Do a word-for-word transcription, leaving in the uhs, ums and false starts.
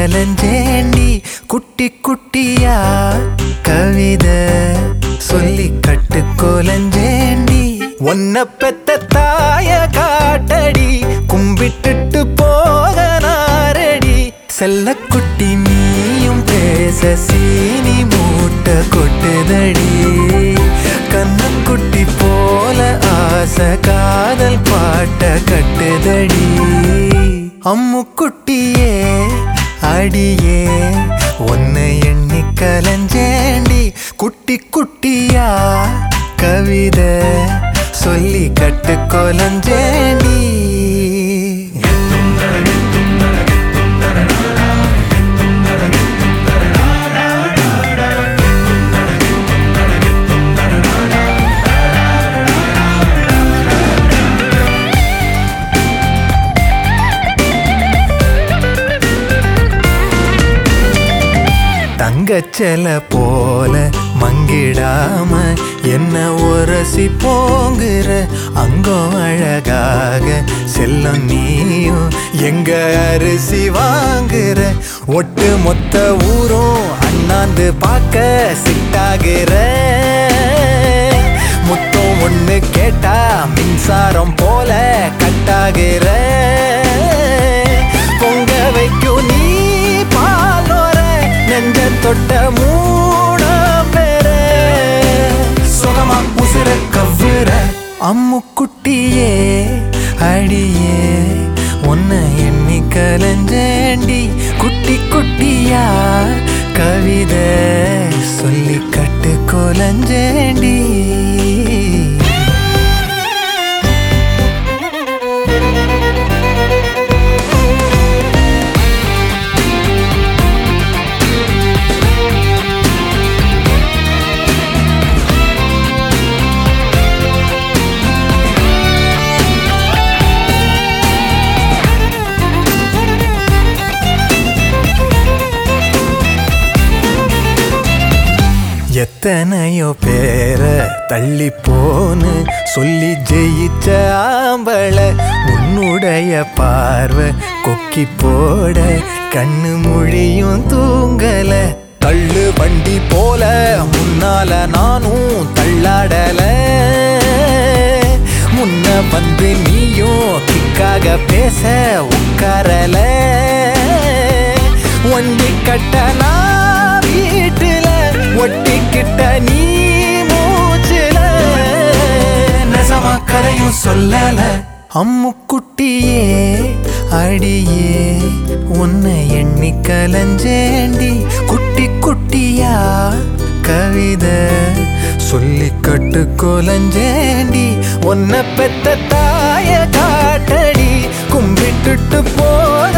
கலஞ்சேண்டி குட்டி குட்டியா கவிதை சொல்லி கட்டு கொலஞ்சேண்டி ஒன்ன பெத்த தாய காட்டடி கும்பிட்டுட்டு போக நாரடி செல்ல குட்டி நீயும் பேச சீனி மூட்டை கொட்டுதடி கண்ணக்குட்டி போல ஆசை காதல் பாட்ட கட்டுதடி அம்மு குட்டியே அடியே உன்னை எண்ணி கலஞ்சேண்டி குட்டி குட்டியா கவிதை சொல்லி கட்டு கொலஞ்சேண்டி தங்கச்சல போல மங்கிடாம என்ன ஒரசி போங்குற அங்கோ அழகாக செல்லம் நீயும் எங்க அரிசி வாங்குற ஒட்டு மொத்த ஊரும் அண்ணாந்து பார்க்க சிட்டாகிற முத்தம் ஒண்ணு கேட்டா மின்சாரம் போல கட்டாகிற பொங்க வைக்கும் நீ பாலோர நெஞ்ச தொட்ட மூண பேர சுகமா உசுர கவ்வுற அம்மு குட்டியே அடியே உன்னை எண்ணி கலஞ்சேண்டி குட்டி குட்டியா கவிதை சொல்லி கட்டு கொலஞ்சேண்டி எத்தனையோ பேர தள்ளி போன்னு சொல்லி ஜெயிச்ச ஆம்பள உன்னுடைய பார்வை கொக்கி போட கண்ணு மொழியும் தூங்கல தள்ளு வண்டி போல முன்னால நானும் தள்ளாடல முன்ன வந்து நீயும் கிக்காக பேச உட்காரல வண்டி கட்டனா வீட்டுல ஒட்டிக்கிட்ட நீ மூச்சுல நெசமா கதையும் சொல்லல அம்மு குட்டியே அடியே உன்னை எண்ணி கலஞ்சேண்டி குட்டி குட்டியா கவிதை சொல்லி கட்டு கொலஞ்சேண்டி உன்னை பெத்த தாய காட்டடி கும்பிட்டுட்டு போக